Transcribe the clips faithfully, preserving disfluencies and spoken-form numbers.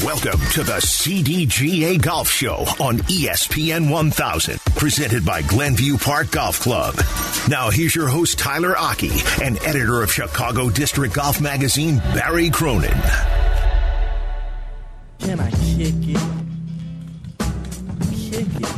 Welcome to the C D G A Golf Show on E S P N one thousand, presented by Glenview Park Golf Club. Now here's your host, Tyler Aki, and editor of Chicago District Golf Magazine, Barry Cronin. Can I kick it? Kick it.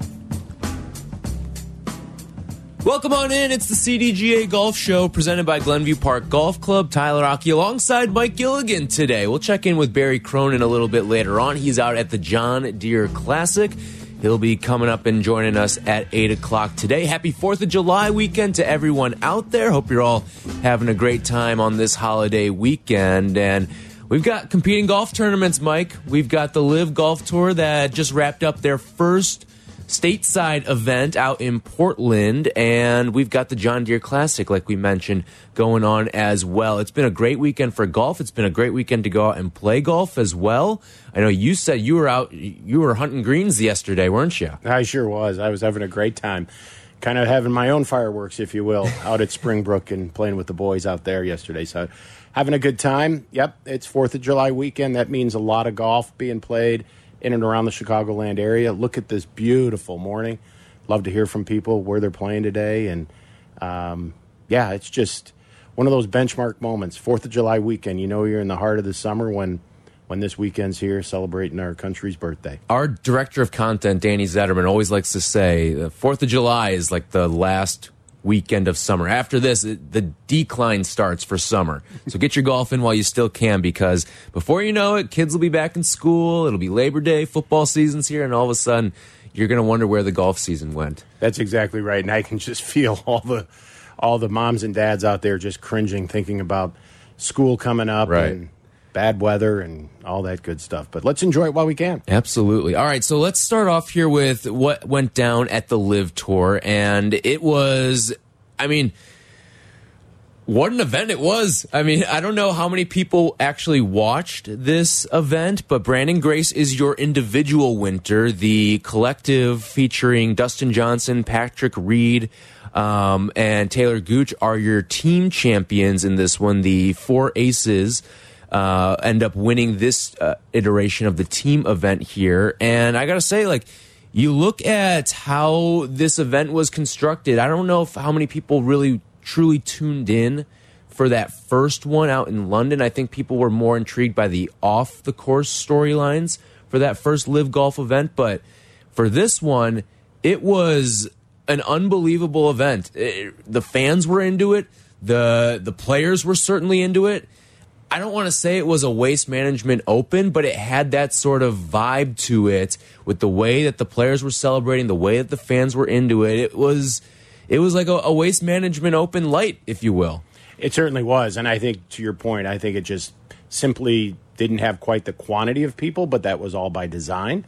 Welcome on in. It's the C D G A Golf Show presented by Glenview Park Golf Club. Tyler Aki alongside Mike Gilligan today. We'll check in with Barry Cronin a little bit later on. He's out at the John Deere Classic. He'll be coming up and joining us at eight o'clock today. Happy fourth of July weekend to everyone out there. Hope you're all having a great time on this holiday weekend. And we've got competing golf tournaments, Mike. We've got the Live Golf Tour that just wrapped up their first stateside event out in Portland, and we've got the John Deere Classic, like we mentioned, going on as well. It's been a great weekend for golf. It's been a great weekend to go out and play golf as well. I know you said you were out, you were hunting greens yesterday, weren't you? I sure was. I was having a great time. Kind of having my own fireworks, if you will, out at Springbrook and playing with the boys out there yesterday. So having a good time. Yep, it's fourth of July weekend. That means a lot of golf being played in and around the Chicagoland area. Look at this beautiful morning. Love to hear from people where they're playing today. And, um, yeah, it's just one of those benchmark moments. fourth of July weekend, you know you're in the heart of the summer when when this weekend's here celebrating our country's birthday. Our director of content, Danny Zetterman, always likes to say the fourth of July is like the last weekend of summer. After this, it, the decline starts for summer. So get your golf in while you still can, because before you know it, kids will be back in school. It'll be Labor Day, football season's here, and all of a sudden, you're going to wonder where the golf season went. That's exactly right, and I can just feel all the all the moms and dads out there just cringing, thinking about school coming up right. and bad weather and all that good stuff. But let's enjoy it while we can. Absolutely. All right, so let's start off here with what went down at the Live Tour. And it was, I mean, what an event it was. I mean, I don't know how many people actually watched this event, but Brandon Grace is your individual winner. The collective featuring Dustin Johnson, Patrick Reed, um, and Taylor Gooch are your team champions in this one. The four aces Uh, end up winning this uh, iteration of the team event here. And I got to say, like, you look at how this event was constructed. I don't know if how many people really truly tuned in for that first one out in London. I think people were more intrigued by the off-the-course storylines for that first Live Golf event. But for this one, it was an unbelievable event. It, the fans were into it. The, the players were certainly into it. I don't want to say it was a Waste Management Open, but it had that sort of vibe to it with the way that the players were celebrating, the way that the fans were into it. It was it was like a, a Waste Management Open light, if you will. It certainly was, and I think, to your point, I think it just simply didn't have quite the quantity of people, but that was all by design.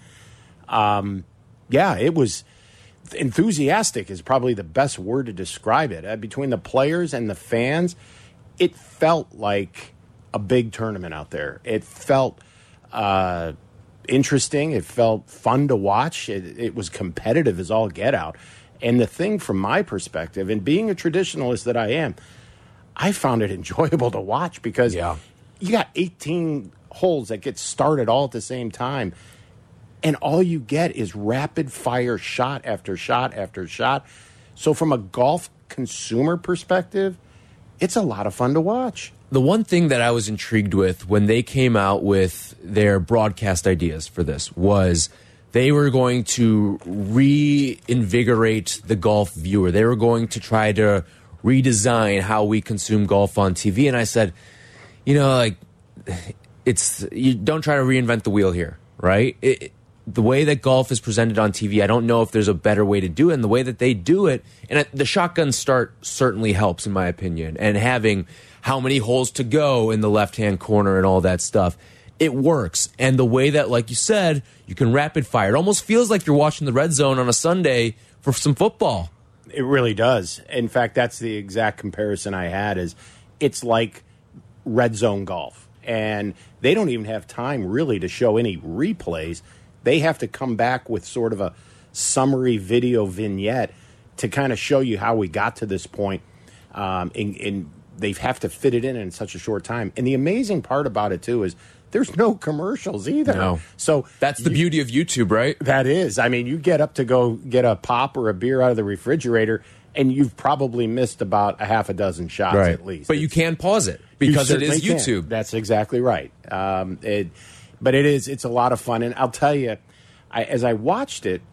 Um, yeah, it was enthusiastic is probably the best word to describe it. Uh, between the players and the fans, it felt like a big tournament out there. It felt uh, interesting. It felt fun to watch. It, it was competitive as all get out. And the thing from my perspective, and being a traditionalist that I am, I found it enjoyable to watch because yeah. you got eighteen holes that get started all at the same time, and all you get is rapid fire shot after shot after shot. So from a golf consumer perspective, it's a lot of fun to watch. The one thing that I was intrigued with when they came out with their broadcast ideas for this was they were going to reinvigorate the golf viewer. They were going to try to redesign how we consume golf on T V. And I said, you know, like, it's, you don't try to reinvent the wheel here, right? It, the way that golf is presented on T V, I don't know if there's a better way to do it. And the way that they do it, and the shotgun start certainly helps, in my opinion, and having how many holes to go in the left-hand corner and all that stuff, it works. And the way that, like you said, you can rapid fire, it almost feels like you're watching the Red Zone on a Sunday for some football. It really does. In fact, that's the exact comparison I had, is it's like Red Zone golf. And they don't even have time really to show any replays. They have to come back with sort of a summary video vignette to kind of show you how we got to this point. Um, and, and they have to fit it in in such a short time. And the amazing part about it, too, is there's no commercials either. No. So that's the you, beauty of YouTube, right? That is. I mean, you get up to go get a pop or a beer out of the refrigerator, and you've probably missed about a half a dozen shots right. at least. But you can pause it because it is YouTube. Can. That's exactly right. Um, it, but it is. It's a lot of fun, and I'll tell you, I, as I watched it,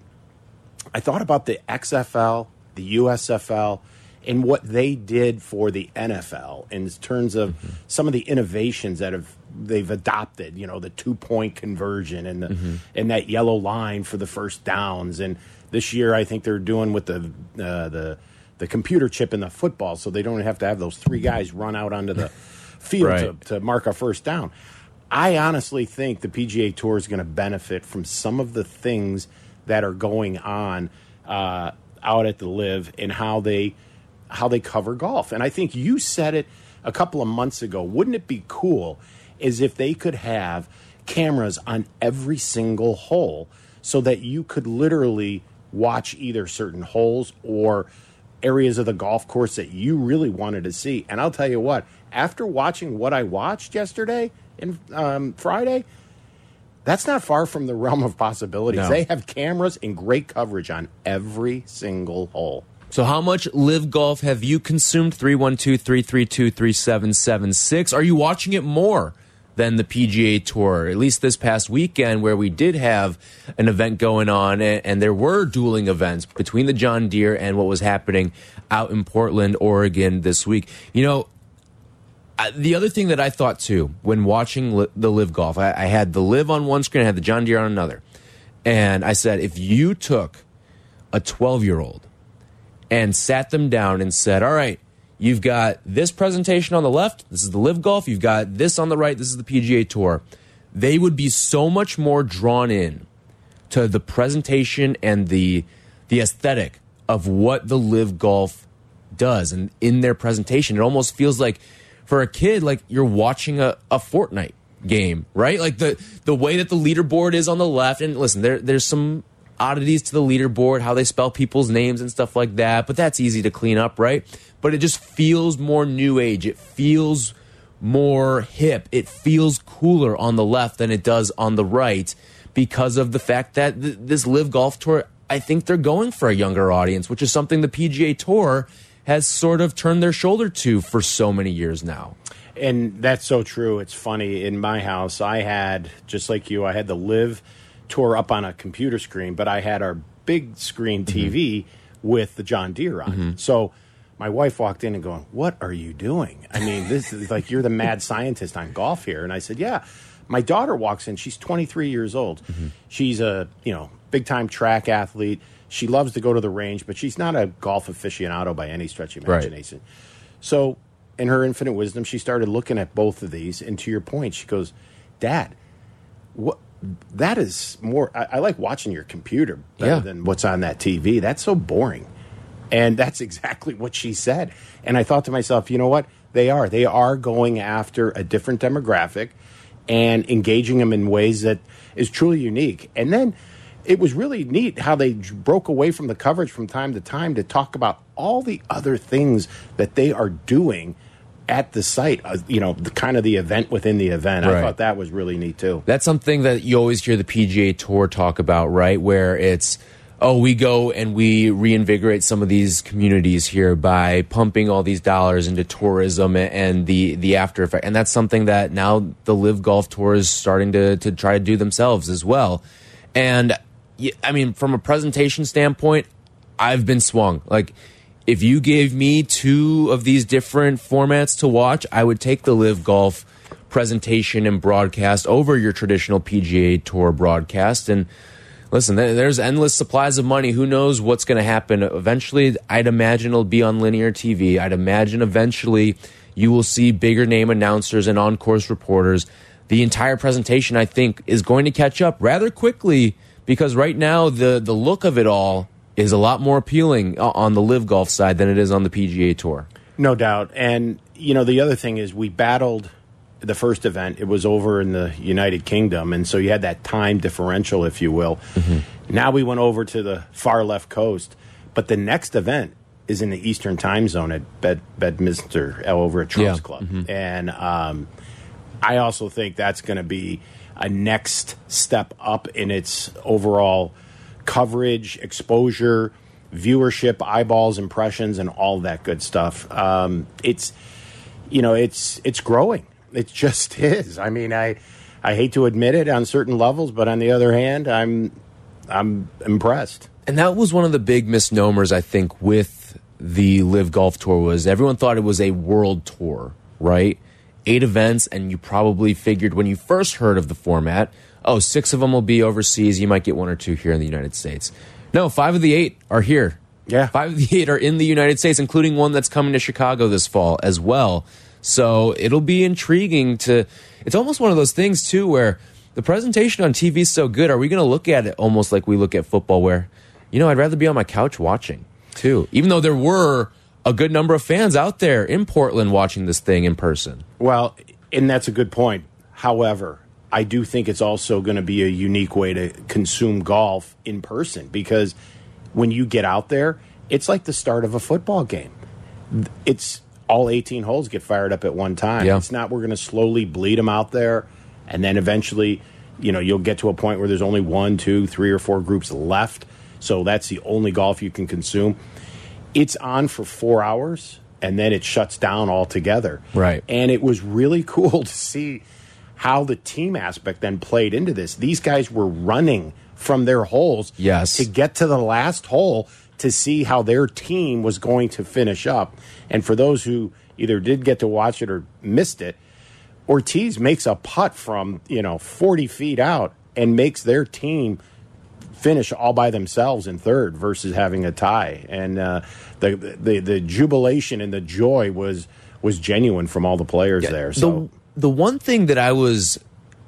I thought about the X F L, the U S F L, and what they did for the N F L in terms of mm-hmm. some of the innovations that have they've adopted. You know, the two point conversion and the, mm-hmm. and that yellow line for the first downs. And this year, I think they're doing with the uh, the the computer chip in the football, so they don't have to have those three guys run out onto the field right. to, to mark a first down. I honestly think the P G A Tour is going to benefit from some of the things that are going on uh, out at the Live and how they how they cover golf. And I think you said it a couple of months ago. Wouldn't it be cool as if they could have cameras on every single hole so that you could literally watch either certain holes or areas of the golf course that you really wanted to see? And I'll tell you what, after watching what I watched yesterday and um, Friday, that's not far from the realm of possibilities. No. They have cameras and great coverage on every single hole. So how much Live Golf have you consumed? three one two, three three two, three seven seven six. Are you watching it more than the P G A Tour? At least this past weekend where we did have an event going on, and, and there were dueling events between the John Deere and what was happening out in Portland, Oregon this week. You know, I, the other thing that I thought too when watching li the Live Golf, I, I had the Live on one screen, I had the John Deere on another. And I said, if you took a twelve-year-old and sat them down and said, all right, you've got this presentation on the left, this is the Live Golf, you've got this on the right, this is the P G A Tour, they would be so much more drawn in to the presentation and the the aesthetic of what the Live Golf does. And in their presentation, it almost feels like, for a kid, like you're watching a, a Fortnite game, right? Like the the way that the leaderboard is on the left, and listen, there there's some oddities to the leaderboard, how they spell people's names and stuff like that, but that's easy to clean up, right? But it just feels more new age. It feels more hip. It feels cooler on the left than it does on the right because of the fact that th this Live Golf Tour, I think they're going for a younger audience, which is something the P G A Tour has sort of turned their shoulder to for so many years now. And that's so true. It's funny. In my house, I had, just like you, I had the Live Tour up on a computer screen, but I had our big screen T V mm-hmm. with the John Deere on. Mm-hmm. So my wife walked in and going, what are you doing? I mean, this is like, you're the mad scientist on golf here. And I said, yeah. My daughter walks in. She's twenty-three years old. Mm-hmm. She's a, you know, big-time track athlete. She loves to go to the range, but she's not a golf aficionado by any stretch of imagination. Right. So in her infinite wisdom, she started looking at both of these. And to your point, she goes, Dad, what? That is more, I, I like watching your computer better yeah. than what's on that T V. That's so boring. And that's exactly what she said. And I thought to myself, you know what? They are. They are going after a different demographic and engaging them in ways that is truly unique. And then it was really neat how they broke away from the coverage from time to time to talk about all the other things that they are doing at the site, uh, you know, the kind of the event within the event. Right. I thought that was really neat too. That's something that you always hear the P G A Tour talk about, right? Where it's, oh, we go and we reinvigorate some of these communities here by pumping all these dollars into tourism and the the after effect. And that's something that now the Live Golf Tour is starting to to try to do themselves as well. And I mean, from a presentation standpoint, I've been swung. Like, if you gave me two of these different formats to watch, I would take the Live Golf presentation and broadcast over your traditional P G A Tour broadcast. And listen, there's endless supplies of money. Who knows what's going to happen? Eventually, I'd imagine it'll be on linear T V. I'd imagine eventually you will see bigger name announcers and on-course reporters. The entire presentation, I think, is going to catch up rather quickly because right now the, the look of it all is a lot more appealing on the Live Golf side than it is on the P G A Tour. No doubt. And, you know, the other thing is we battled the first event. It was over in the United Kingdom, and so you had that time differential, if you will. Mm-hmm. Now we went over to the far left coast, but the next event is in the Eastern time zone at Bed Bedminster over at Trumps yeah. Club. Mm-hmm. And um, I also think that's going to be a next step up in its overall coverage, exposure, viewership, eyeballs, impressions, and all that good stuff. Um, it's, you know, it's it's growing. It just is. I mean, I I hate to admit it on certain levels, but on the other hand, I'm I'm impressed. And that was one of the big misnomers, I think, with the Live Golf Tour was everyone thought it was a world tour, right? Eight events, and you probably figured when you first heard of the format, oh, six of them will be overseas. You might get one or two here in the United States. No, five of the eight are here. Yeah. Five of the eight are in the United States, including one that's coming to Chicago this fall as well. So it'll be intriguing to... It's almost one of those things, too, where the presentation on T V is so good. Are we going to look at it almost like we look at football where, you know, I'd rather be on my couch watching, too. Even though there were a good number of fans out there in Portland watching this thing in person. Well, and that's a good point. However, I do think it's also going to be a unique way to consume golf in person because when you get out there, it's like the start of a football game. It's all eighteen holes get fired up at one time. Yeah. It's not we're going to slowly bleed them out there, and then eventually, you know, you'll get to a point where there's only one, two, three, or four groups left. So that's the only golf you can consume. It's on for four hours, and then it shuts down altogether. Right. And it was really cool to see how the team aspect then played into this. These guys were running from their holes yes. to get to the last hole to see how their team was going to finish up. And for those who either did get to watch it or missed it, Ortiz makes a putt from, you know, forty feet out and makes their team finish all by themselves in third versus having a tie. And uh, the, the the jubilation and the joy was was genuine from all the players yeah, there. So the, the one thing that I was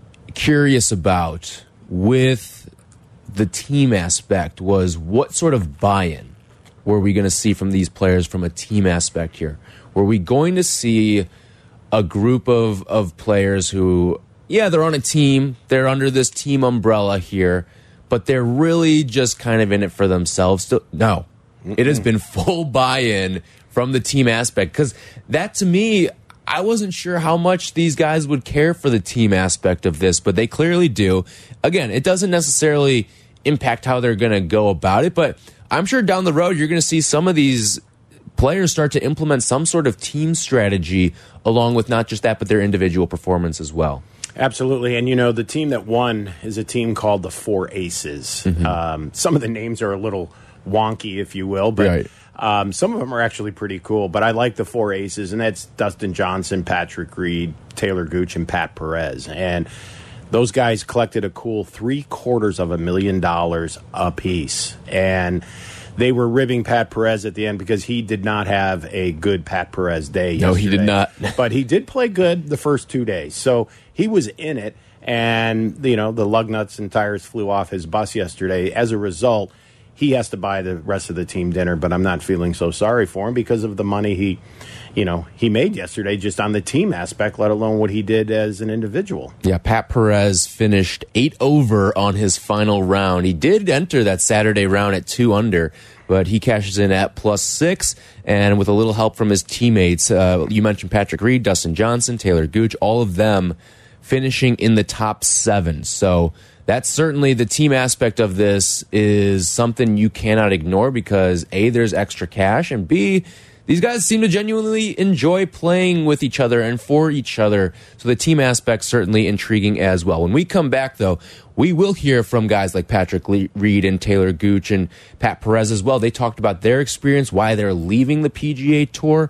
curious about with the team aspect was what sort of buy-in were we going to see from these players from a team aspect here? Were we going to see a group of, of players who, yeah, they're on a team, they're under this team umbrella here, but they're really just kind of in it for themselves? Still, no. Mm-mm. It has been full buy-in from the team aspect, because that, to me, I wasn't sure how much these guys would care for the team aspect of this, but they clearly do. Again, it doesn't necessarily impact how they're going to go about it, but I'm sure down the road you're going to see some of these players start to implement some sort of team strategy along with not just that, but their individual performance as well. Absolutely. And, you know, the team that won is a team called the Four Aces. Mm-hmm. Um, some of the names are a little wonky, if you will, but right. um, some of them are actually pretty cool. But I like the Four Aces, and that's Dustin Johnson, Patrick Reed, Taylor Gooch, and Pat Perez. And those guys collected a cool three quarters of a million dollars apiece. And they were ribbing Pat Perez at the end because he did not have a good Pat Perez day No, yesterday. he did not. But he did play good the first two days. So he was in it. And, you know, the lug nuts and tires flew off his bus yesterday. As a result, he has to buy the rest of the team dinner. But I'm not feeling so sorry for him because of the money he, you know, he made yesterday just on the team aspect, let alone what he did as an individual. Yeah, Pat Perez finished eight over on his final round. He did enter that Saturday round at two under, but he cashes in at plus six, and with a little help from his teammates, uh, you mentioned Patrick Reed, Dustin Johnson, Taylor Gooch, all of them finishing in the top seven. So that's certainly the team aspect of this is something you cannot ignore because A, there's extra cash, and B, these guys seem to genuinely enjoy playing with each other and for each other. So the team aspect certainly intriguing as well. When we come back, though, we will hear from guys like Patrick Reed and Taylor Gooch and Pat Perez as well. They talked about their experience, why they're leaving the P G A Tour,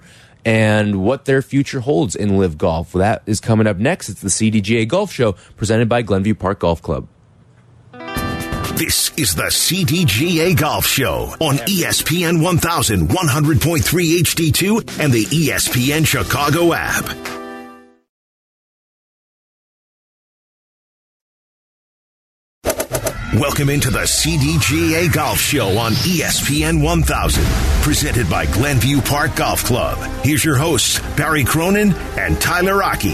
and what their future holds in Live Golf. That is coming up next. It's the C D G A Golf Show presented by Glenview Park Golf Club. This is the C D G A Golf Show on E S P N one thousand, one hundred point three H D two and the E S P N Chicago app. Welcome into the C D G A Golf Show on E S P N one thousand, presented by Glenview Park Golf Club. Here's your hosts, Barry Cronin and Tyler Aki.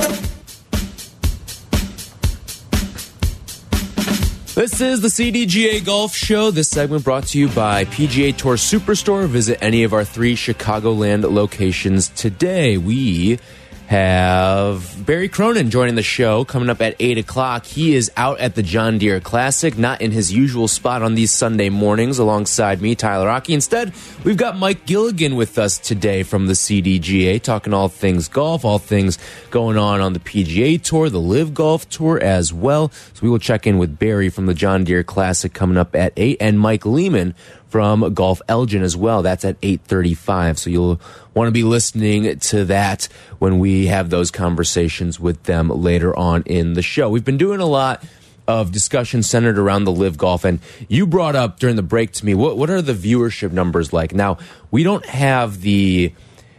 This is the C D G A Golf Show. This segment brought to you by P G A Tour Superstore. Visit any of our three Chicagoland locations today. We have Barry Cronin joining the show coming up at eight o'clock. He is out at the John Deere Classic, not in his usual spot on these Sunday mornings alongside me, Tyler Rocky. Instead, we've got Mike Gilligan with us today from the C D G A, talking all things golf, all things going on on the P G A Tour, the Live Golf Tour as well. So we will check in with Barry from the John Deere Classic coming up at eight, and Mike Lehman from Golf Elgin as well. That's at eight thirty-five. So you'll want to be listening to that when we have those conversations with them later on in the show. We've been doing a lot of discussion centered around the Live Golf, and you brought up during the break to me, what, what are the viewership numbers like? Now, we don't have the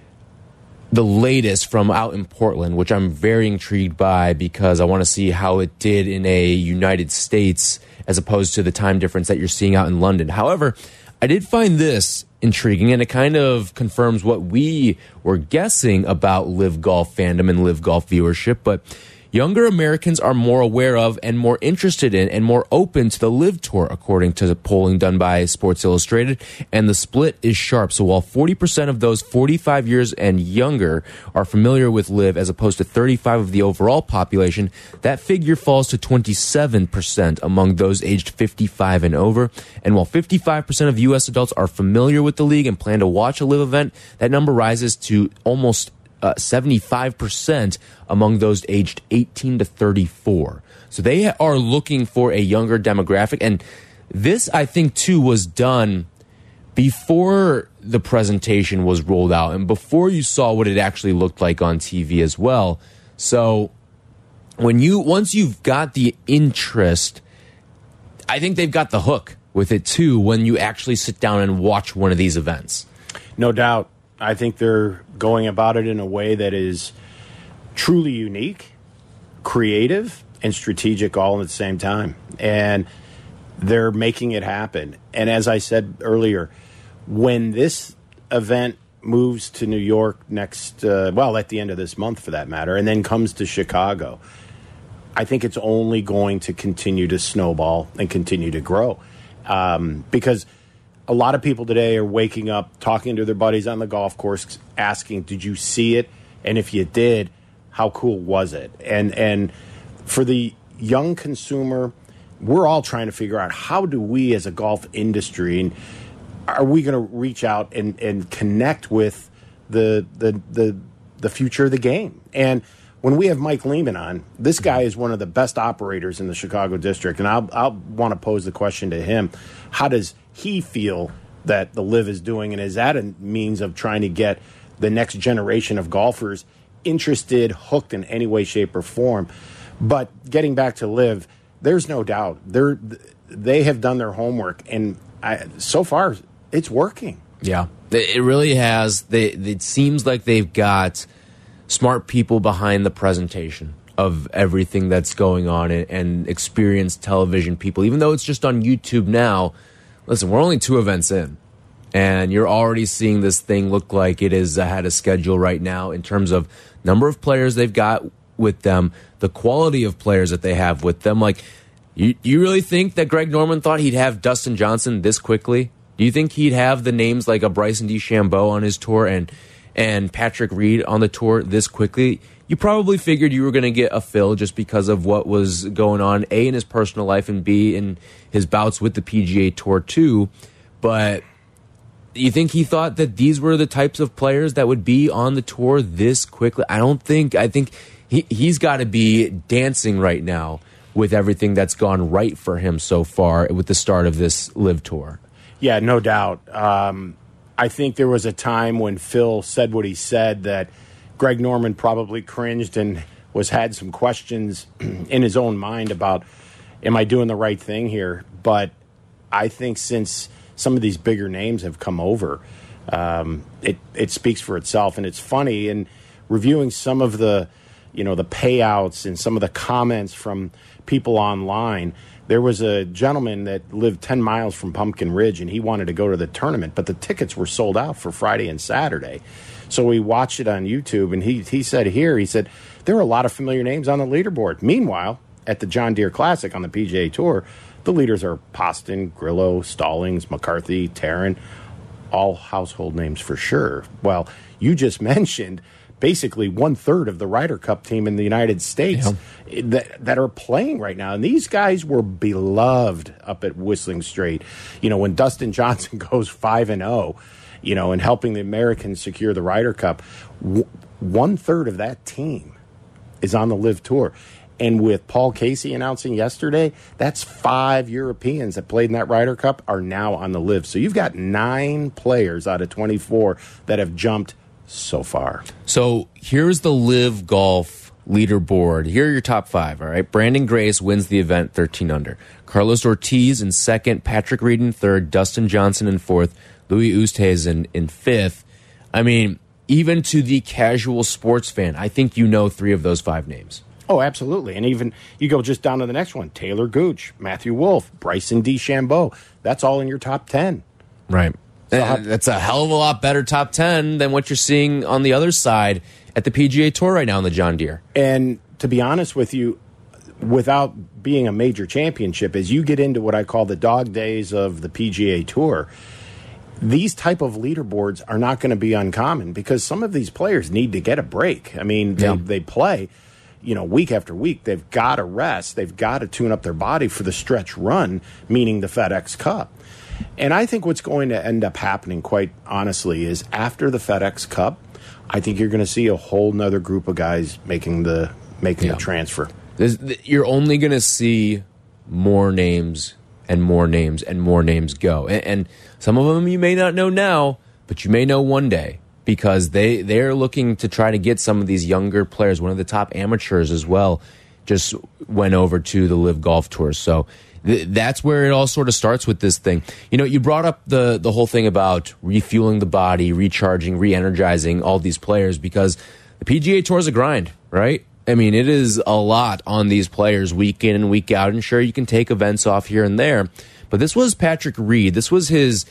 the latest from out in Portland, which I'm very intrigued by because I want to see how it did in a United States as opposed to the time difference that you're seeing out in London. However, I did find this intriguing, and it kind of confirms what we were guessing about Live Golf fandom and Live Golf viewership, but younger Americans are more aware of and more interested in and more open to the Live Tour, according to the polling done by Sports Illustrated, and the split is sharp. So while forty percent of those forty-five years and younger are familiar with Live as opposed to thirty-five of the overall population, that figure falls to twenty-seven percent among those aged fifty-five and over. And while fifty-five percent of U S adults are familiar with the league and plan to watch a Live event, that number rises to almost Uh, seventy-five percent among those aged eighteen to thirty-four. So they are looking for a younger demographic. And this, I think, too, was done before the presentation was rolled out and before you saw what it actually looked like on T V as well. So when you once you've got the interest, I think they've got the hook with it, too, when you actually sit down and watch one of these events. No doubt. I think they're going about it in a way that is truly unique, creative, and strategic all at the same time. And they're making it happen. And as I said earlier, when this event moves to New York next, uh, well, at the end of this month for that matter, and then comes to Chicago, I think it's only going to continue to snowball and continue to grow. Um, because a lot of people today are waking up, talking to their buddies on the golf course, asking, did you see it? And if you did, how cool was it? And and for the young consumer, we're all trying to figure out, how do we as a golf industry, and are we going to reach out and, and connect with the, the, the, the future of the game? And when we have Mike Lehman on, this guy is one of the best operators in the Chicago district. And I'll, I'll want to pose the question to him. How does he feel that the Live is doing? And is that a means of trying to get the next generation of golfers interested, hooked in any way, shape, or form? But getting back to Live, there's no doubt. They're, they have done their homework. And I, so far, it's working. Yeah, it really has. They, it seems like they've got smart people behind the presentation of everything that's going on, and, and experienced television people. Even though it's just on YouTube now, listen, we're only two events in, and you're already seeing this thing look like it is ahead of schedule right now in terms of number of players they've got with them, the quality of players that they have with them. Like, you, you really think that Greg Norman thought he'd have Dustin Johnson this quickly? Do you think he'd have the names like a Bryson DeChambeau on his tour and and Patrick Reed on the tour this quickly? You probably figured you were going to get a Phil just because of what was going on, A, in his personal life, and B, in his bouts with the P G A Tour too. But you think he thought that these were the types of players that would be on the tour this quickly? I don't think. I think he, he's got to be dancing right now with everything that's gone right for him so far with the start of this Live Tour. Yeah, no doubt. Um, I think there was a time when Phil said what he said that Greg Norman probably cringed and was had some questions in his own mind about, am I doing the right thing here? But I think since some of these bigger names have come over, um, it it speaks for itself. And it's funny, in reviewing some of the, you know, the payouts and some of the comments from people online, there was a gentleman that lived ten miles from Pumpkin Ridge, and he wanted to go to the tournament, but the tickets were sold out for Friday and Saturday. So we watched it on YouTube, and he he said here, he said, there are a lot of familiar names on the leaderboard. Meanwhile, at the John Deere Classic on the P G A Tour, the leaders are Poston, Grillo, Stallings, McCarthy, Taryn, all household names for sure. Well, you just mentioned basically one third of the Ryder Cup team in the United States yeah. that, that are playing right now. And these guys were beloved up at Whistling Straight. You know, when Dustin Johnson goes five and oh, you know, and helping the Americans secure the Ryder Cup, w- one third of that team is on the Live Tour. And with Paul Casey announcing yesterday, that's five Europeans that played in that Ryder Cup are now on the Live. So you've got nine players out of twenty-four that have jumped so far. So here's the Live Golf leaderboard. Here are your top five, all right? Brandon Grace wins the event, thirteen under. Carlos Ortiz in second, Patrick Reed in third, Dustin Johnson in fourth, Louis Oosthuizen in fifth. I mean, even to the casual sports fan, I think you know three of those five names. Oh, absolutely. And even you go just down to the next one, Taylor Gooch, Matthew Wolff, Bryson DeChambeau. That's all in your top ten. Right. So how, that's a hell of a lot better top ten than what you're seeing on the other side at the P G A Tour right now in the John Deere. And to be honest with you, without being a major championship, as you get into what I call the dog days of the P G A Tour, these type of leaderboards are not going to be uncommon because some of these players need to get a break. I mean, they, yeah. they play, you know, week after week. They've got to rest. They've got to tune up their body for the stretch run, meaning the FedEx Cup. And I think what's going to end up happening, quite honestly, is after the FedEx Cup, I think you're going to see a whole nother group of guys making the making yeah. the transfer. There's, you're only going to see more names and more names and more names go. And, and some of them you may not know now, but you may know one day because they, they're looking to try to get some of these younger players. One of the top amateurs as well just went over to the Live Golf Tour. So th- that's where it all sort of starts with this thing. You know, you brought up the, the whole thing about refueling the body, recharging, re-energizing all these players because the P G A Tour is a grind, right? I mean, it is a lot on these players week in and week out. And sure, you can take events off here and there. But this was Patrick Reed. This was his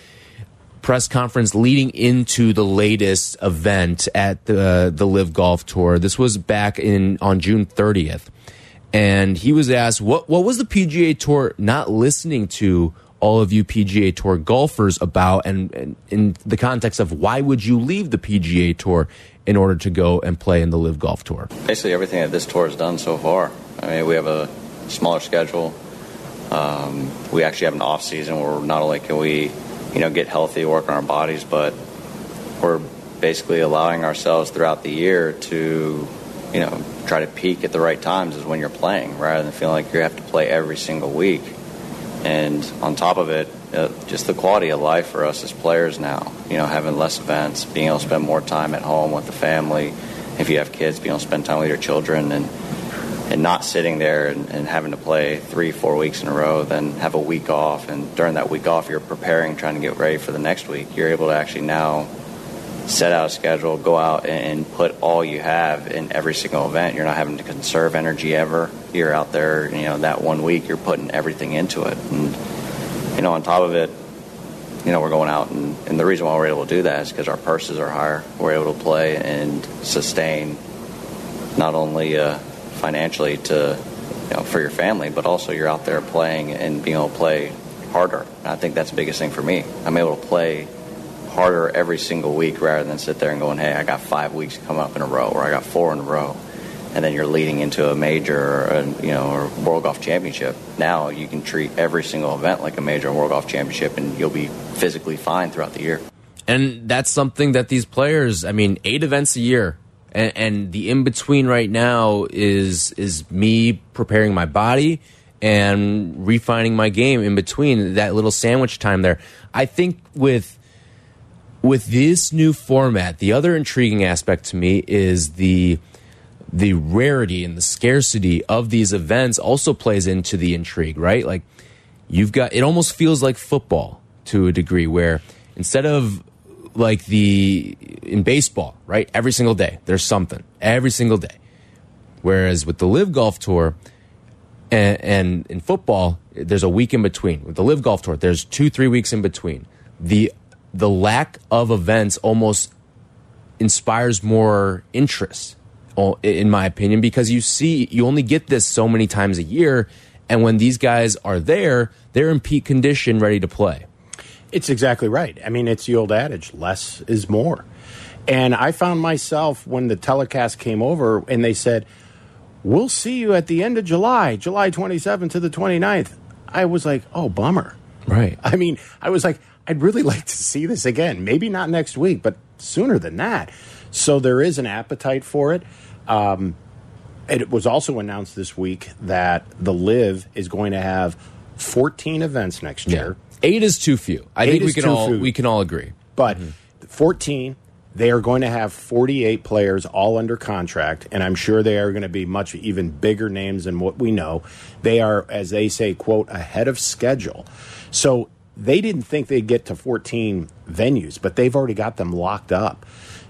press conference leading into the latest event at the the Live Golf Tour. This was back in on June thirtieth. And he was asked, what, what was the P G A Tour not listening to all of you P G A Tour golfers about? And, and in the context of why would you leave the P G A Tour in order to go and play in the Live Golf Tour? Basically everything that this tour has done so far. I mean, we have a smaller schedule. Um, we actually have an off season where not only can we, you know, get healthy, work on our bodies, but we're basically allowing ourselves throughout the year to, you know, try to peak at the right times is when you're playing, rather than feeling like you have to play every single week. And on top of it, uh, just the quality of life for us as players now, you know, having less events, being able to spend more time at home with the family. If you have kids, being able to spend time with your children and and not sitting there and, and having to play three, four weeks in a row, then have a week off. And during that week off, you're preparing, trying to get ready for the next week. You're able to actually now set out a schedule, go out and put all you have in every single event. You're not having to conserve energy ever. You're out there, you know, that one week, you're putting everything into it. And, you know, on top of it, you know, we're going out, and, and the reason why we're able to do that is because our purses are higher. We're able to play and sustain not only uh, financially to, you know, for your family, but also you're out there playing and being able to play harder. And I think that's the biggest thing for me. I'm able to play harder every single week rather than sit there and going, hey, I got five weeks coming up in a row, or I got four in a row. And then you're leading into a major, or a, you know, or World Golf Championship. Now you can treat every single event like a major World Golf Championship, and you'll be physically fine throughout the year. And that's something that these players, I mean, eight events a year, and, and the in-between right now is is me preparing my body and refining my game in between, that little sandwich time there. I think with with this new format, the other intriguing aspect to me is the the rarity and the scarcity of these events also plays into the intrigue, right? Like, you've got, it almost feels like football to a degree, where instead of like the, in baseball, right? Every single day, there's something, every single day. Whereas with the Live Golf Tour and, and in football, there's a week in between. With the Live Golf Tour, there's two, three weeks in between. The, the lack of events almost inspires more interest, in my opinion, because you see, you only get this so many times a year, and when these guys are there, they're in peak condition, ready to play. It's exactly right. I mean, it's the old adage, less is more. And I found myself, when the telecast came over and they said, we'll see you at the end of July, July twenty-seventh to the twenty-ninth. I was like, oh, bummer. Right. I mean, I was like, I'd really like to see this again. Maybe not next week, but sooner than that. So there is an appetite for it. Um, it was also announced this week that the Live is going to have fourteen events next year. Yeah. Eight is too few. I Eight think we is can too all few. we can all agree. But mm-hmm. fourteen, they are going to have forty-eight players all under contract, and I'm sure they are going to be much even bigger names than what we know. They are, as they say, quote, ahead of schedule. So they didn't think they'd get to fourteen venues, but they've already got them locked up.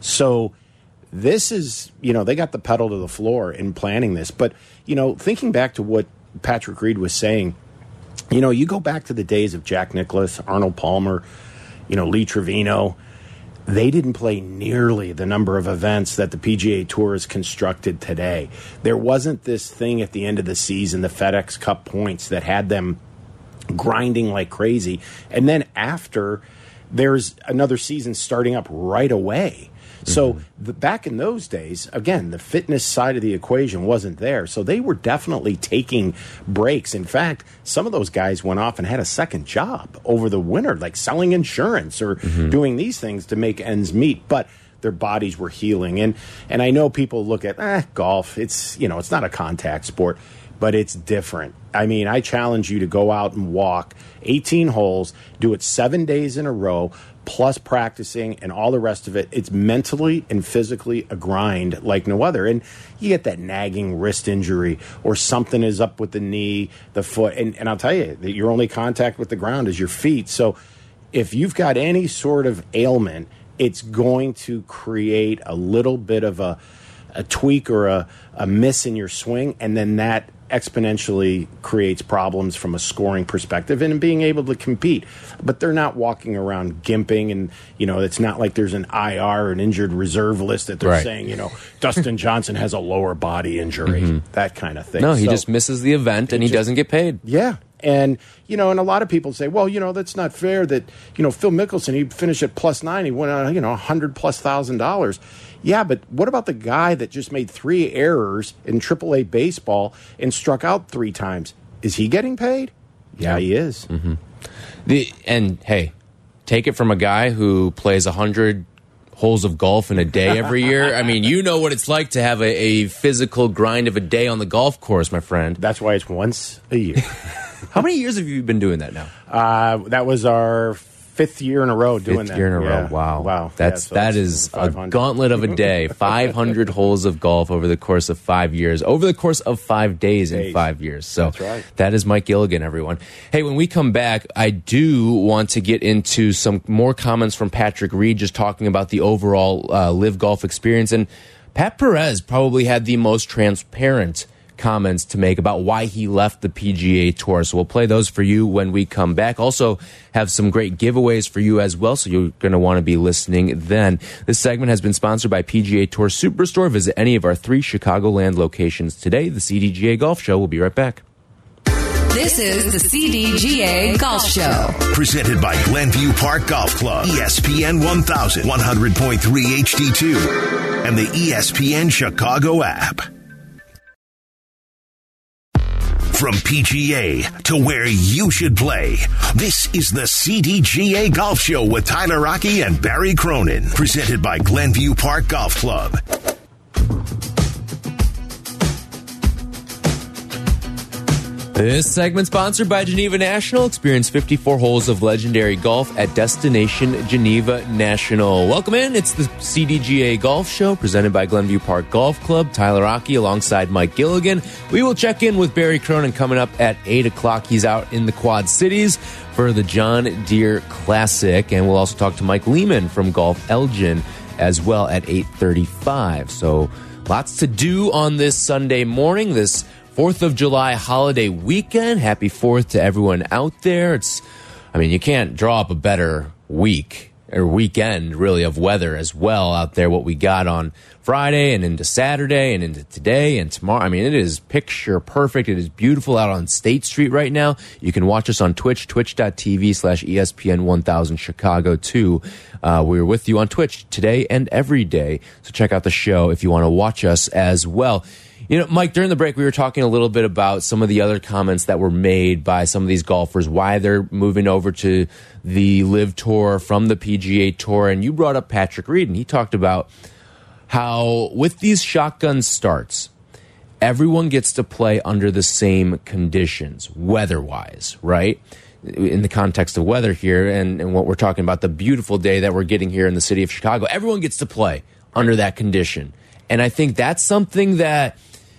So this is, you know, they got the pedal to the floor in planning this. But, you know, thinking back to what Patrick Reed was saying, you know, you go back to the days of Jack Nicklaus, Arnold Palmer, you know, Lee Trevino. They didn't play nearly the number of events that the P G A Tour has constructed today. There wasn't this thing at the end of the season, the FedEx Cup points, that had them grinding like crazy. And then after, there's another season starting up right away. So the, back in those days, again, the fitness side of the equation wasn't there. So they were definitely taking breaks. In fact, some of those guys went off and had a second job over the winter, like selling insurance or mm-hmm. doing these things to make ends meet. But their bodies were healing. And and I know people look at, eh, golf, it's, you know, it's not a contact sport, but it's different. I mean, I challenge you to go out and walk eighteen holes, do it seven days in a row, plus practicing and all the rest of it. It's mentally and physically a grind like no other. And you get that nagging wrist injury or something is up with the knee, the foot. And, and I'll tell you that your only contact with the ground is your feet. So if you've got any sort of ailment, it's going to create a little bit of a, a tweak or a, a miss in your swing. And then that exponentially creates problems from a scoring perspective and being able to compete. But they're not walking around gimping, and, you know, it's not like there's an I R, an injured reserve list that they're right. saying, you know, Dustin Johnson has a lower body injury, mm-hmm. that kind of thing. No, he so, just misses the event and he just, doesn't get paid. Yeah. And, you know, and a lot of people say, well, you know, that's not fair that, you know, Phil Mickelson, he finished at plus nine, he went on, you know, one hundred plus thousand dollars. Yeah, but what about the guy that just made three errors in triple A baseball and struck out three times? Is he getting paid? Yeah, yeah. he is. Mm-hmm. The and hey, take it from a guy who plays a hundred holes of golf in a day every year. I mean, you know what it's like to have a, a physical grind of a day on the golf course, my friend. That's why it's once a year. How many years have you been doing that now? Uh, that was our fifth year in a row doing Fifth that. year in a yeah. row. Wow. Wow. That's yeah, so that is a gauntlet of a day. five hundred holes of golf over the course of five years. Over the course of five days, days. in five years. So that's right. That is Mike Gilligan, everyone. Hey, when we come back, I do want to get into some more comments from Patrick Reed, just talking about the overall uh, live golf experience. And Pat Perez probably had the most transparent comments to make about why he left the P G A Tour. So we'll play those for you when we come back. Also have some great giveaways for you as well, so you're going to want to be listening then. This segment has been sponsored by P G A Tour Superstore. Visit any of our three Chicagoland locations today. The C D G A Golf Show. We'll be right back. This is the C D G A Golf Show. Presented by Glenview Park Golf Club. E S P N one thousand, one hundred point three H D two, and the E S P N Chicago app. From P G A to where you should play, this is the C D G A Golf Show with Tyler Rocky and Barry Cronin. Presented by Glenview Park Golf Club. This segment sponsored by Geneva National. Experience fifty-four holes of legendary golf at Destination Geneva National. Welcome in. It's the C D G A Golf Show presented by Glenview Park Golf Club. Tyler Rocky alongside Mike Gilligan. We will check in with Barry Cronin coming up at eight o'clock. He's out in the Quad Cities for the John Deere Classic. And we'll also talk to Mike Lehman from Golf Elgin as well at eight thirty-five. So lots to do on this Sunday morning, this fourth of July holiday weekend. Happy fourth to everyone out there. It's, I mean, you can't draw up a better week or weekend, really, of weather as well out there. What we got on Friday and into Saturday and into today and tomorrow. I mean, it is picture perfect. It is beautiful out on State Street right now. You can watch us on Twitch, twitch.tv slash ESPN 1000 Chicago too. Uh, we're with you on Twitch today and every day. So check out the show if you want to watch us as well. You know, Mike, during the break, we were talking a little bit about some of the other comments that were made by some of these golfers, why they're moving over to the Live Tour from the P G A Tour. And you brought up Patrick Reed, and he talked about how with these shotgun starts, everyone gets to play under the same conditions, weather-wise, right? In the context of weather here and, and what we're talking about, the beautiful day that we're getting here in the city of Chicago, everyone gets to play under that condition. And I think that's something that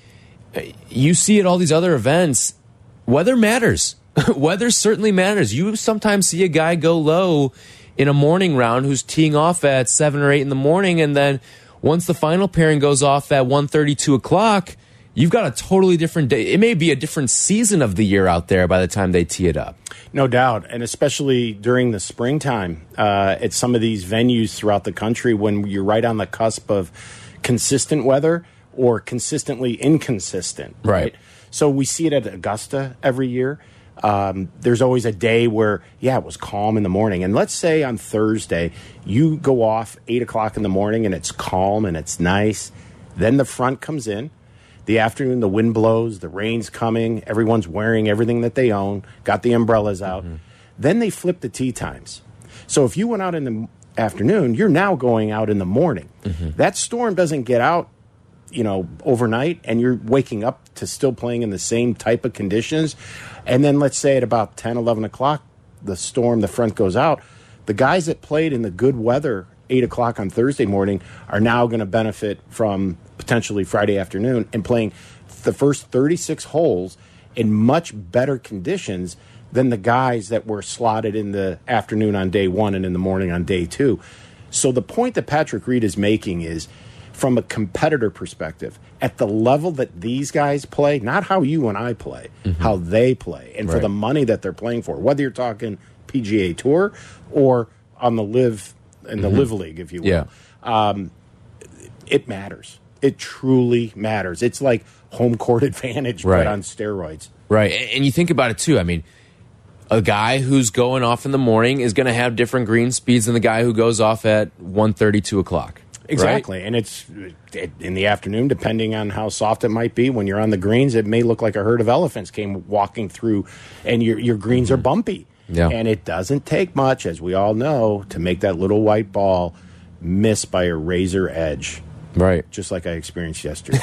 you see at all these other events. Weather matters. Weather certainly matters. You sometimes see a guy go low in a morning round who's teeing off at seven or eight in the morning, and then once the final pairing goes off at one thirty, two o'clock, you've got a totally different day. It may be a different season of the year out there by the time they tee it up. No doubt, and especially during the springtime uh, at some of these venues throughout the country when you're right on the cusp of consistent weather or consistently inconsistent, right? Right. So we see it at Augusta every year. Um, there's always a day where, yeah, it was calm in the morning. And let's say on Thursday, you go off eight o'clock in the morning and it's calm and it's nice. Then the front comes in. The afternoon, the wind blows, the rain's coming. Everyone's wearing everything that they own, got the umbrellas out. Mm-hmm. Then they flip the tee times. So if you went out in the afternoon, you're now going out in the morning. Mm-hmm. That storm doesn't get out, you know, overnight, and you're waking up to still playing in the same type of conditions. And then let's say at about ten, eleven o'clock, the storm, the front goes out. The guys that played in the good weather eight o'clock on Thursday morning are now going to benefit from potentially Friday afternoon and playing the first thirty-six holes in much better conditions than the guys that were slotted in the afternoon on day one and in the morning on day two. So the point that Patrick Reed is making is, from a competitor perspective, at the level that these guys play, not how you and I play, mm-hmm. how they play, and right. for the money that they're playing for, whether you're talking P G A Tour or on the Live in the mm-hmm. Live League, if you will, yeah. um, it matters. It truly matters. It's like home court advantage, right. but on steroids. Right, and you think about it too. I mean, a guy who's going off in the morning is going to have different green speeds than the guy who goes off at one thirty, two o'clock. Exactly, right? And it's it, in the afternoon, depending on how soft it might be. When you're on the greens, it may look like a herd of elephants came walking through, and your your greens mm-hmm. are bumpy. Yeah. And it doesn't take much, as we all know, to make that little white ball miss by a razor edge. Right. Just like I experienced yesterday.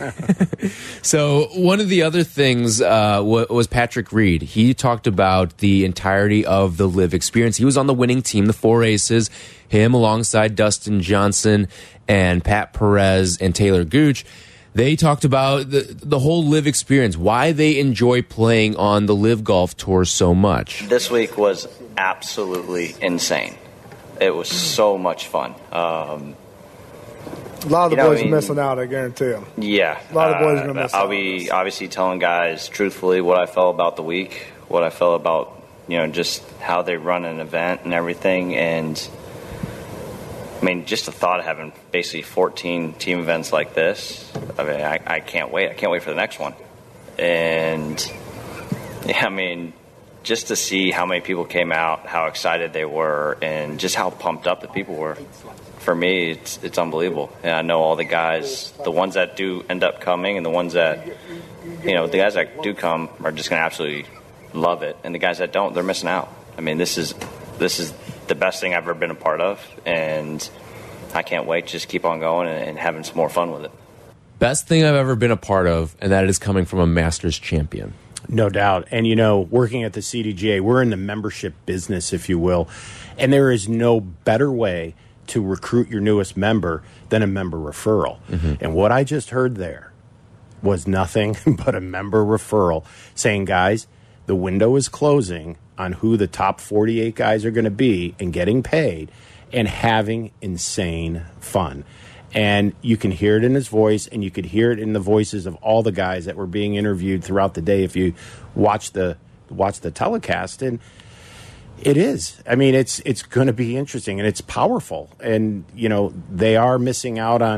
So one of the other things uh, was Patrick Reed. He talked about the entirety of the Live experience. He was on the winning team, the Four Aces, him alongside Dustin Johnson and Pat Perez and Taylor Gooch. They talked about the, the whole Live experience, why they enjoy playing on the Live Golf Tour so much. This week was absolutely insane. It was so much fun. Um, A lot of the you know, boys I mean, are missing out, I guarantee them. Yeah. A lot of boys uh, are going to miss I'll out. I'll be obviously telling guys truthfully what I felt about the week, what I felt about, you know, just how they run an event and everything. And, I mean, just the thought of having basically fourteen team events like this, I mean, I, I can't wait. I can't wait for the next one. And, yeah, I mean, just to see how many people came out, how excited they were, and just how pumped up the people were. For me, it's it's unbelievable. And I know all the guys, the ones that do end up coming and the ones that, you know, the guys that do come are just going to absolutely love it. And the guys that don't, they're missing out. I mean, this is this is the best thing I've ever been a part of. And I can't wait to just keep on going and, and having some more fun with it. Best thing I've ever been a part of, and that is coming from a Masters champion. No doubt. And, you know, working at the C D G A, we're in the membership business, if you will. And there is no better way to recruit your newest member than a member referral. Mm-hmm. And what I just heard there was nothing but a member referral saying, guys, the window is closing on who the top forty-eight guys are going to be and getting paid and having insane fun. And you can hear it in his voice, and you could hear it in the voices of all the guys that were being interviewed throughout the day if you watch the watch the telecast. And it is. I mean, it's it's going to be interesting, and it's powerful. And, you know, they are missing out on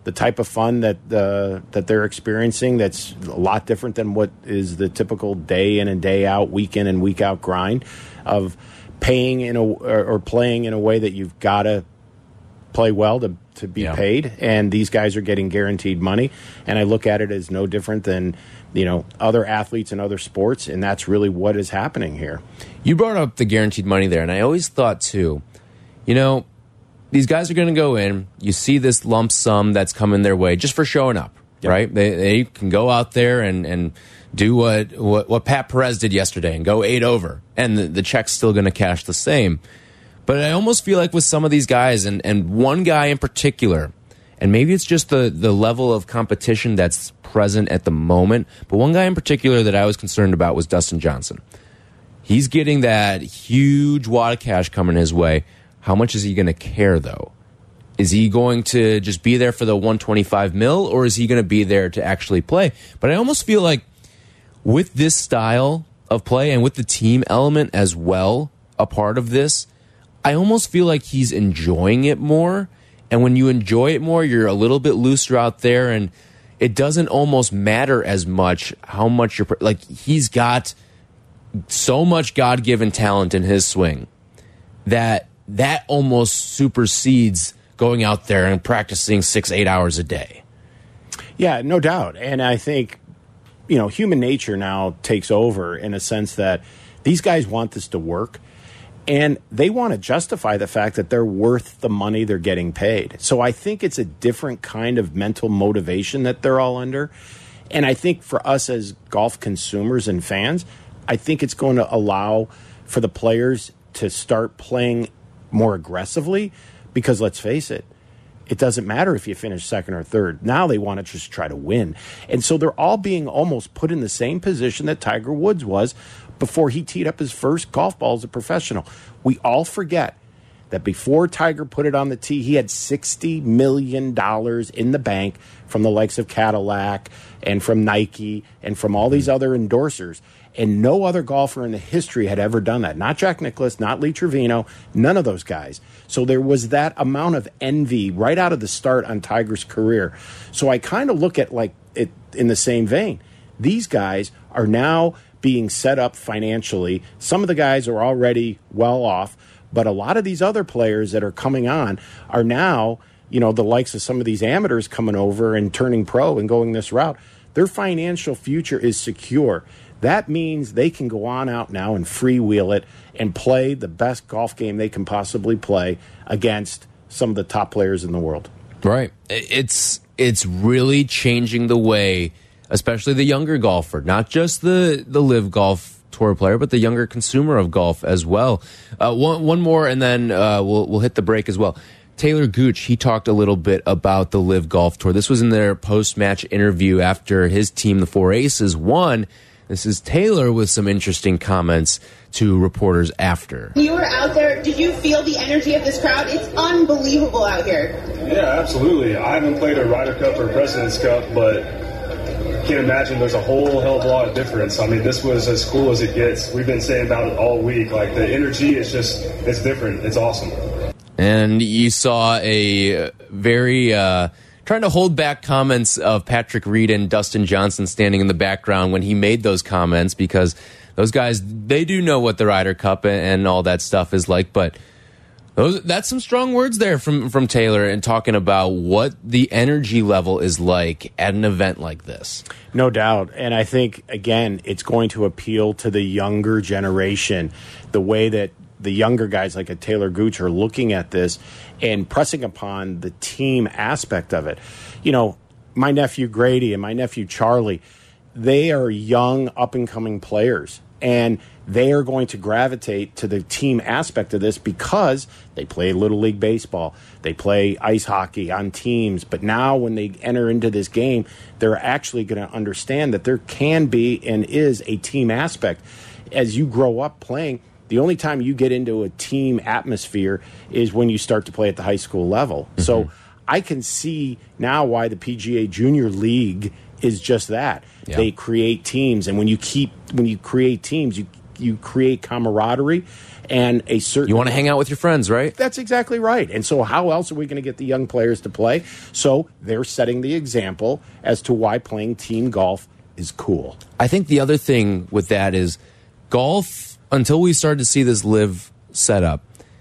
the type of fun that uh, that they're experiencing that's a lot different than what is the typical day in and day out, week in and week out grind of paying in a or, or playing in a way that you've got to play well to to be yeah. paid, and these guys are getting guaranteed money. And I look at it as no different than, you know, other athletes in other sports, and that's really what is happening here. You brought up the guaranteed money there, and I always thought too, you know, these guys are going to go in, you see this lump sum that's coming their way just for showing up, yep. right? They they can go out there and and do what what, what Pat Perez did yesterday and go eight over, and the, the check's still going to cash the same. But I almost feel like with some of these guys, and, and one guy in particular, and maybe it's just the, the level of competition that's present at the moment, but one guy in particular that I was concerned about was Dustin Johnson. He's getting that huge wad of cash coming his way. How much is he going to care, though? Is he going to just be there for the one twenty-five mil, or is he going to be there to actually play? But I almost feel like with this style of play and with the team element as well, a part of this, I almost feel like he's enjoying it more. And when you enjoy it more, you're a little bit looser out there, and it doesn't almost matter as much how much you're like. He's got so much God-given talent in his swing that that almost supersedes going out there and practicing six, eight hours a day. Yeah, no doubt. And I think, you know, human nature now takes over in a sense that these guys want this to work. And they want to justify the fact that they're worth the money they're getting paid. So I think it's a different kind of mental motivation that they're all under. And I think for us as golf consumers and fans, I think it's going to allow for the players to start playing more aggressively because, let's face it, it doesn't matter if you finish second or third. Now they want to just try to win. And so they're all being almost put in the same position that Tiger Woods was before he teed up his first golf ball as a professional. We all forget that before Tiger put it on the tee, he had sixty million dollars in the bank from the likes of Cadillac and from Nike and from all these other endorsers. And no other golfer in the history had ever done that. Not Jack Nicklaus, not Lee Trevino, none of those guys. So there was that amount of envy right out of the start on Tiger's career. So I kind of look at like it in the same vein. These guys are now being set up financially. Some of the guys are already well off, but a lot of these other players that are coming on are now, you know, the likes of some of these amateurs coming over and turning pro and going this route. Their financial future is secure. That means they can go on out now and freewheel it and play the best golf game they can possibly play against some of the top players in the world. Right. It's it's really changing the way, especially the younger golfer, not just the the Live Golf Tour player, but the younger consumer of golf as well. Uh, one one more, and then uh, we'll we'll hit the break as well. Taylor Gooch, he talked a little bit about the Live Golf Tour. This was in their post-match interview after his team, the Four Aces, won. This is Taylor with some interesting comments to reporters after. You were out there. Did you feel the energy of this crowd? It's unbelievable out here. Yeah, absolutely. I haven't played a Ryder Cup or President's Cup, but can't imagine there's a whole hell of a lot of difference. I mean, this was as cool as it gets. We've been saying about it all week. Like, the energy is just, it's different. It's awesome. And you saw a very... Uh, trying to hold back comments of Patrick Reed and Dustin Johnson standing in the background when he made those comments, because those guys, they do know what the Ryder Cup and all that stuff is like. But those, that's some strong words there from, from Taylor, and talking about what the energy level is like at an event like this. No doubt. And I think, again, it's going to appeal to the younger generation, the way that the younger guys like a Taylor Gooch are looking at this and pressing upon the team aspect of it. You know, my nephew Grady and my nephew Charlie, they are young, up-and-coming players, and they are going to gravitate to the team aspect of this because they play Little League Baseball, they play ice hockey on teams, but now when they enter into this game, they're actually going to understand that there can be and is a team aspect. As you grow up playing, the only time you get into a team atmosphere is when you start to play at the high school level. Mm-hmm. So I can see now why the P G A Junior League is just that. Yeah. They create teams, and when you keep when you create teams, you you create camaraderie and a certain. You want to hang out with your friends, right? That's exactly right. And so, how else are we going to get the young players to play? So they're setting the example as to why playing team golf is cool. I think the other thing with that is golf, until we started to see this live setup,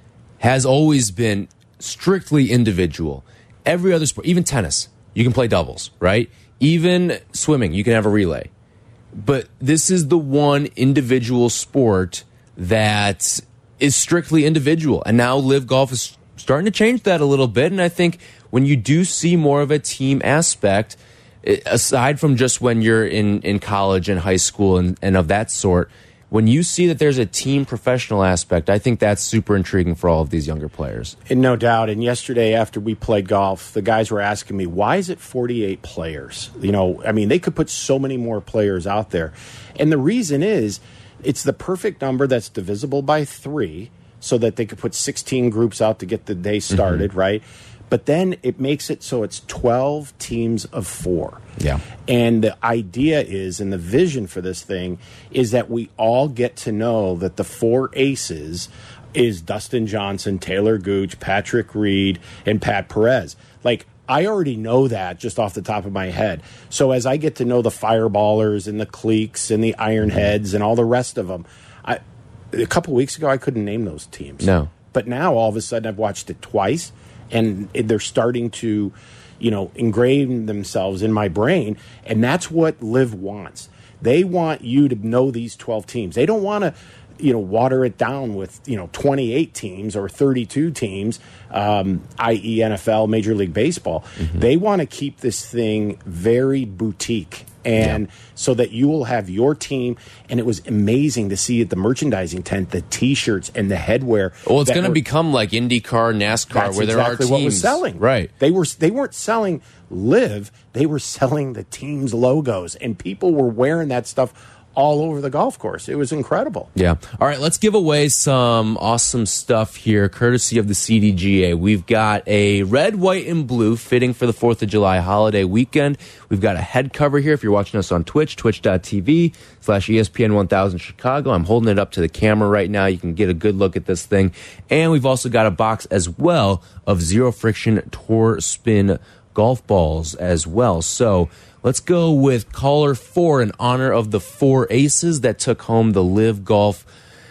has always been strictly individual. Every other sport, even tennis, you can play doubles, right? Even swimming, you can have a relay. But this is the one individual sport that is strictly individual. And now live golf is starting to change that a little bit. And I think when you do see more of a team aspect, aside from just when you're in, in college and high school and, and of that sort, when you see that there's a team professional aspect, I think that's super intriguing for all of these younger players. And no doubt. And yesterday after we played golf, the guys were asking me, why is it forty-eight players? You know, I mean, they could put so many more players out there. And the reason is it's the perfect number that's divisible by three so that they could put sixteen groups out to get the day started, mm-hmm. right? But then it makes it so it's twelve teams of four. Yeah. And the idea is, and the vision for this thing, is that we all get to know that the four aces is Dustin Johnson, Taylor Gooch, Patrick Reed, and Pat Perez. Like, I already know that just off the top of my head. So as I get to know the Fireballers and the Cleeks and the Ironheads and all the rest of them, I, a couple weeks ago I couldn't name those teams. No. But now all of a sudden I've watched it twice, and they're starting to, you know, ingrain themselves in my brain, and that's what Live wants. They want you to know these twelve teams. They don't want to, you know, water it down with, you know, twenty-eight teams or thirty-two teams, um, that is. N F L, Major League Baseball. Mm-hmm. They want to keep this thing very boutique. And yeah. so that you will have your team, and it was amazing to see at the merchandising tent the T-shirts and the headwear. Well, it's going to become like IndyCar, NASCAR, where there exactly are teams. What was selling, right? They were they weren't selling Live; they were selling the team's logos, and people were wearing that stuff all over the golf course. It was incredible. Yeah. All right, let's give away some awesome stuff here, courtesy of the C D G A. We've got a red, white, and blue fitting for the fourth of July holiday weekend. We've got a head cover here. If you're watching us on Twitch, twitch.tv slash ESPN one thousand Chicago. I'm holding it up to the camera right now. You can get a good look at this thing. And we've also got a box as well of Zero Friction Tour Spin golf balls as well. So let's go with caller four in honor of the four aces that took home the Live Golf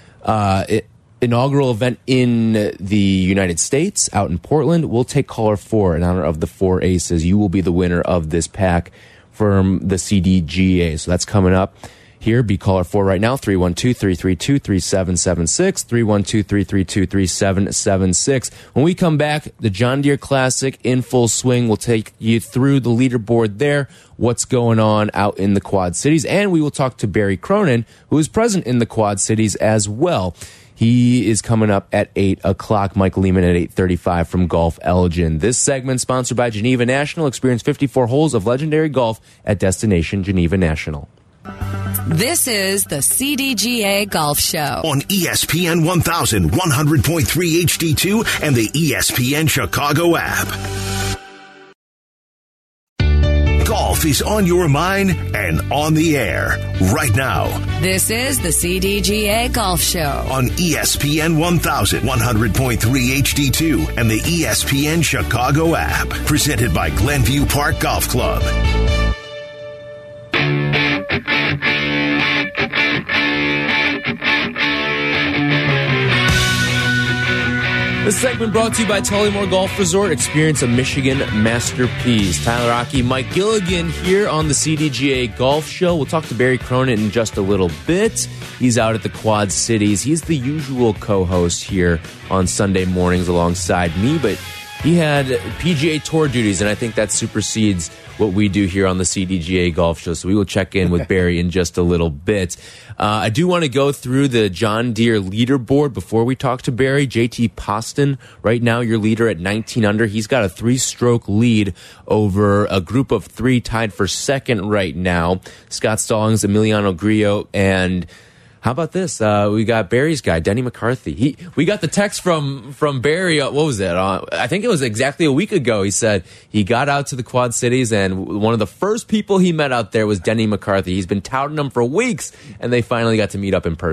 uh, inaugural event in the United States out in Portland. We'll take caller four in honor of the four aces. You will be the winner of this pack from the C D G A. So that's coming up here. Be caller four right now, three one two, three three two, three seven seven six, three one two, three three two, three seven seven six. When we come back, the John Deere Classic in full swing. We'll take you through the leaderboard there, what's going on out in the Quad Cities, and we will talk to Barry Cronin, who is present in the Quad Cities as well. He is coming up at eight o'clock. Mike Lehman at eight thirty-five from Golf Elgin. This segment sponsored by Geneva National. Experience fifty-four holes of legendary golf at Destination Geneva National. This is the C D G A Golf Show on E S P N one thousand, one hundred point three H D two and the E S P N Chicago app. Golf is on your mind and on the air right now. This is the C D G A Golf Show on E S P N one thousand, one hundred point three H D two and the E S P N Chicago app. Presented by Glenview Park Golf Club. This segment brought to you by Tullymore Golf Resort. Experience a Michigan masterpiece. Tyler Aki, Mike Gilligan here on the C D G A Golf Show. We'll talk to Barry Cronin in just a little bit. He's out at the Quad Cities. He's the usual co-host here on Sunday mornings alongside me, but he had P G A Tour duties, and I think that supersedes what we do here on the C D G A Golf Show. So we will check in with Barry in just a little bit. Uh, I do want to go through the John Deere leaderboard before we talk to Barry. J T Poston, right now your leader at nineteen under. He's got a three-stroke lead over a group of three tied for second right now. Scott Stallings, Emiliano Grillo, and how about this? Uh, we got Barry's guy, Denny McCarthy. He, we got the text from from Barry. Uh, what was it? Uh, I think it was exactly a week ago. He said he got out to the Quad Cities, and one of the first people he met out there was Denny McCarthy. He's been touting him for weeks, and they finally got to meet up in person.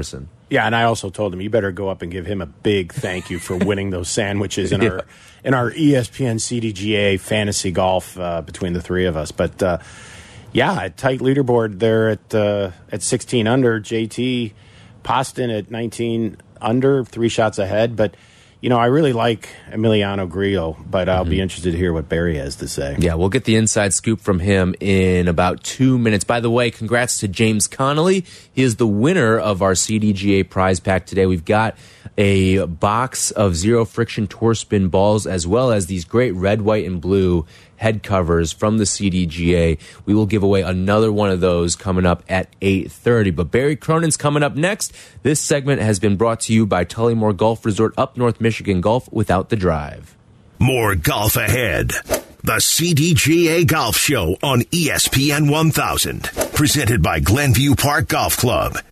Yeah, and I also told him, you better go up and give him a big thank you for winning those sandwiches in yeah. our in our E S P N C D G A fantasy golf uh, between the three of us. But, uh, yeah, a tight leaderboard there at uh, at sixteen under. J T Poston at nineteen under, three shots ahead. But, you know, I really like Emiliano Grillo, but I'll mm-hmm. be interested to hear what Barry has to say. Yeah, we'll get the inside scoop from him in about two minutes. By the way, congrats to James Connolly. He is the winner of our C D G A prize pack today. We've got a box of zero friction tour spin balls, as well as these great red, white, and blue head covers from the C D G A. We will give away another one of those coming up at eight thirty. But Barry Cronin's coming up next. This segment has been brought to you by Tullymore Golf Resort, up North Michigan. Golf without the drive. More golf ahead. The C D G A Golf Show on E S P N one thousand. Presented by Glenview Park Golf Club.